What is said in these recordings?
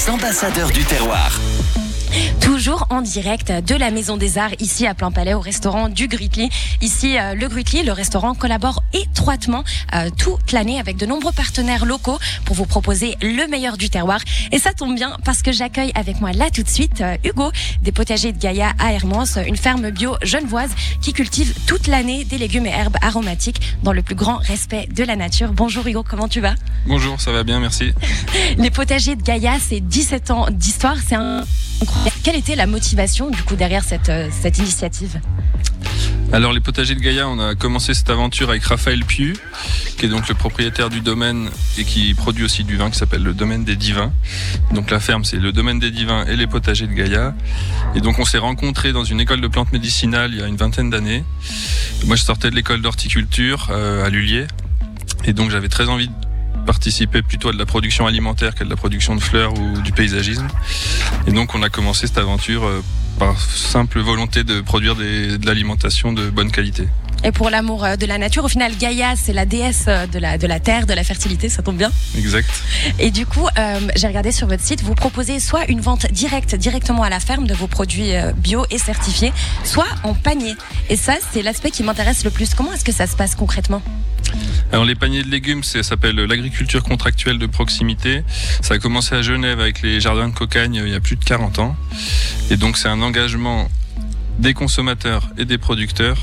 Les ambassadeurs du terroir. Toujours en direct de la Maison des Arts, ici à Plainpalais, au restaurant du Grutli. Ici, le Grutli, le restaurant collabore étroitement toute l'année avec de nombreux partenaires locaux pour vous proposer le meilleur du terroir. Et ça tombe bien parce que j'accueille avec moi là tout de suite Hugo, des potagers de Gaïa à Hermance, une ferme bio genevoise qui cultive toute l'année des légumes et herbes aromatiques dans le plus grand respect de la nature. Bonjour Hugo, comment tu vas ? Bonjour, ça va bien, merci. Les potagers de Gaïa, c'est 17 ans d'histoire, c'est incroyable. Quelle était la motivation du coup derrière cette initiative ? Alors les potagers de Gaïa, on a commencé cette aventure avec Raphaël Piu, qui est donc le propriétaire du domaine et qui produit aussi du vin qui s'appelle le domaine des Divins. Donc la ferme, c'est le domaine des Divins et les potagers de Gaïa. Et donc on s'est rencontrés dans une école de plantes médicinales il y a une vingtaine d'années. Moi je sortais de l'école d'horticulture à Lullier et donc j'avais très envie de participer plutôt à de la production alimentaire qu'à de la production de fleurs ou du paysagisme. Et donc on a commencé cette aventure par simple volonté de produire de l'alimentation de bonne qualité. Et pour l'amour de la nature, au final, Gaïa, c'est la déesse de la terre, de la fertilité, ça tombe bien. Exact. Et du coup, j'ai regardé sur votre site, vous proposez soit une vente directement à la ferme de vos produits bio et certifiés, soit en panier. Et ça, c'est l'aspect qui m'intéresse le plus. Comment est-ce que ça se passe concrètement ? Alors les paniers de légumes, ça s'appelle l'agriculture contractuelle de proximité. Ça a commencé à Genève avec les jardins de Cocagne il y a plus de 40 ans. Et donc c'est un engagement des consommateurs et des producteurs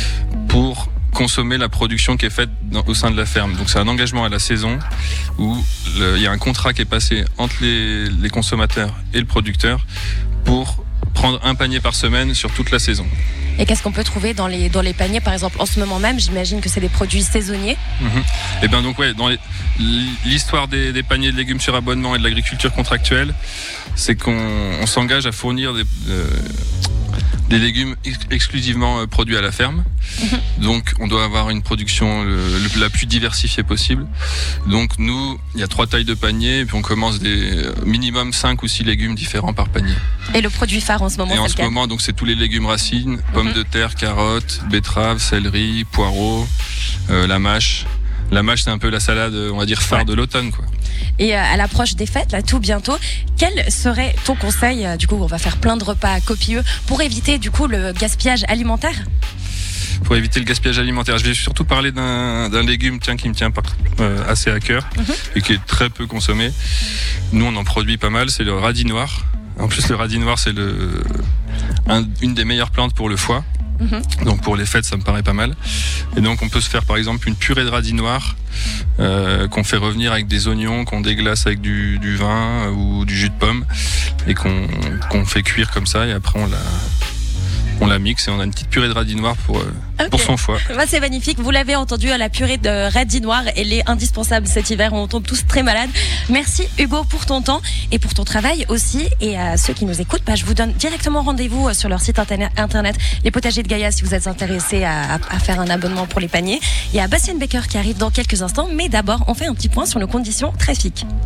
pour consommer la production qui est faite au sein de la ferme. Donc c'est un engagement à la saison où il y a un contrat qui est passé entre les consommateurs et le producteur pour prendre un panier par semaine sur toute la saison. Et qu'est-ce qu'on peut trouver dans les paniers, par exemple, en ce moment même ? J'imagine que c'est des produits saisonniers. Et bien donc ouais, dans l'histoire des paniers de légumes sur abonnement et de l'agriculture contractuelle, c'est qu'on s'engage à fournir des légumes exclusivement produits à la ferme. Donc on doit avoir une production la plus diversifiée possible. Donc nous, il y a 3 tailles de panier et puis on commence des minimum 5 ou 6 légumes différents par panier. Et le produit phare en ce moment, et en ce moment, donc c'est tous les légumes racines, pommes de terre, carottes, betteraves, céleri, poireaux, la mâche. La mâche, c'est un peu la salade, on va dire, phare de l'automne, quoi. Et à l'approche des fêtes, là, tout bientôt, quel serait ton conseil ? Du coup, on va faire plein de repas copieux pour éviter, du coup, le gaspillage alimentaire ? Pour éviter le gaspillage alimentaire, je vais surtout parler d'un légume qui me tient assez à cœur et qui est très peu consommé. Nous, on en produit pas mal, c'est le radis noir. En plus, le radis noir, c'est une des meilleures plantes pour le foie. Donc pour les fêtes, ça me paraît pas mal. Et donc on peut se faire par exemple une purée de radis noir qu'on fait revenir avec des oignons, qu'on déglace avec du vin ou du jus de pomme et qu'on fait cuire comme ça et après on la mixe et on a une petite purée de radis noir pour son foie. Bah, c'est magnifique, vous l'avez entendu, la purée de radis noir, elle est indispensable cet hiver, on tombe tous très malades. Merci Hugo pour ton temps et pour ton travail aussi. Et à ceux qui nous écoutent, je vous donne directement rendez-vous sur leur site internet Les Potagers de Gaïa si vous êtes intéressés à faire un abonnement pour les paniers. Il y a Bastien Becker qui arrive dans quelques instants, mais d'abord on fait un petit point sur nos conditions trafic.